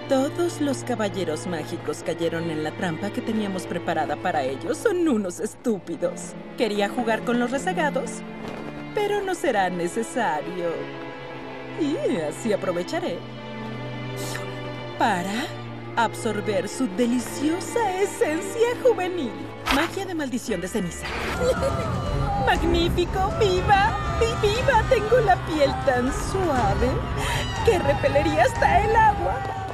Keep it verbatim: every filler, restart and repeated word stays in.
Todos los caballeros mágicos cayeron en la trampa que teníamos preparada para ellos. Son unos estúpidos. Quería jugar con los rezagados, pero no será necesario. Y así aprovecharé para absorber su deliciosa esencia juvenil. Magia de maldición de ceniza. ¡Magnífico! ¡Viva! ¡Vi- ¡Viva! Tengo la piel tan suave que repelería hasta el agua.